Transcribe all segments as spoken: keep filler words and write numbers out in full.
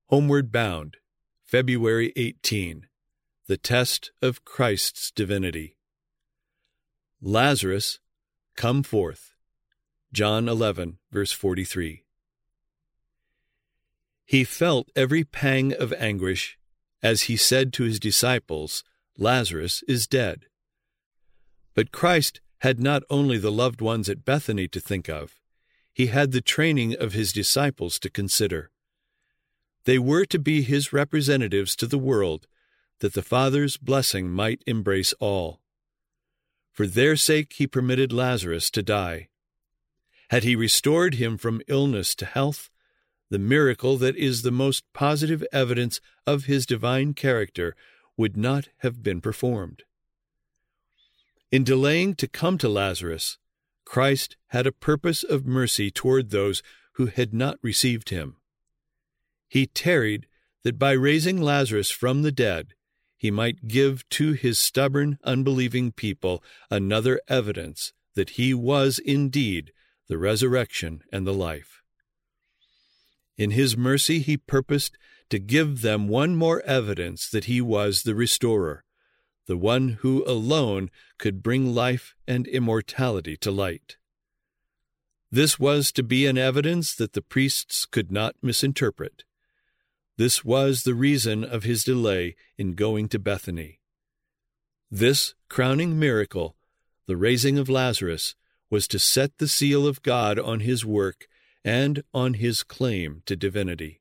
Homeward Bound, February eighteenth. The Test of Christ's Divinity. Lazarus, come forth. John eleven, verse forty-three. He felt every pang of anguish as he said to his disciples, Lazarus is dead. But Christ had not only the loved ones at Bethany to think of, he had the training of his disciples to consider. They were to be his representatives to the world, that the Father's blessing might embrace all. For their sake he permitted Lazarus to die. Had he restored him from illness to health, the miracle that is the most positive evidence of his divine character would not have been performed. In delaying to come to Lazarus, Christ had a purpose of mercy toward those who had not received him. He tarried that by raising Lazarus from the dead, he might give to his stubborn, unbelieving people another evidence that he was indeed the resurrection and the life. In his mercy he purposed to give them one more evidence that he was the restorer, the one who alone could bring life and immortality to light. This was to be an evidence that the priests could not misinterpret. This was the reason of his delay in going to Bethany. This crowning miracle, the raising of Lazarus, was to set the seal of God on his work and on his claim to divinity.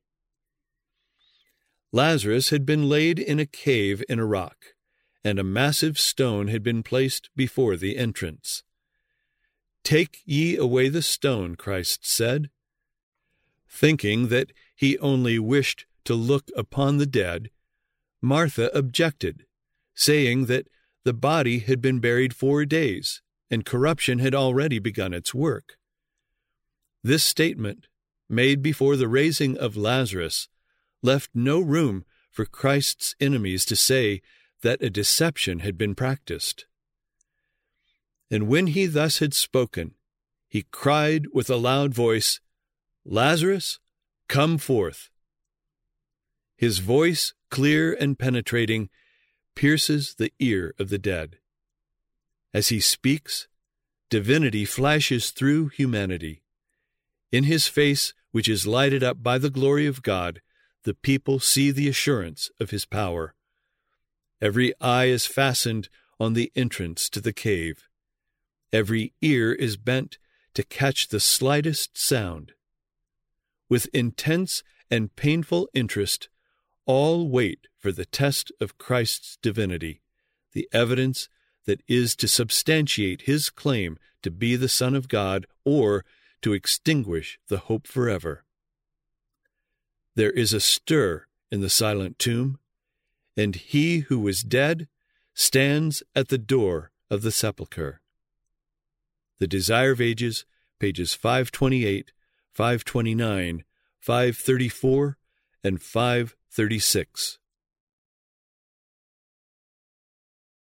Lazarus had been laid in a cave in a rock, and a massive stone had been placed before the entrance. "Take ye away the stone," Christ said. Thinking that he only wished to look upon the dead, Martha objected, saying that the body had been buried four days, and corruption had already begun its work. This statement, made before the raising of Lazarus, left no room for Christ's enemies to say that a deception had been practiced. And when he thus had spoken, he cried with a loud voice, "Lazarus, come forth." His voice, clear and penetrating, pierces the ear of the dead. As he speaks, divinity flashes through humanity. In his face, which is lighted up by the glory of God, the people see the assurance of his power. Every eye is fastened on the entrance to the cave. Every ear is bent to catch the slightest sound. With intense and painful interest, all wait for the test of Christ's divinity, the evidence that is to substantiate his claim to be the Son of God or to extinguish the hope forever. There is a stir in the silent tomb, and he who was dead stands at the door of the sepulchre. The Desire of Ages, pages five twenty-eight, five twenty-nine, five thirty-four, and five thirty-six.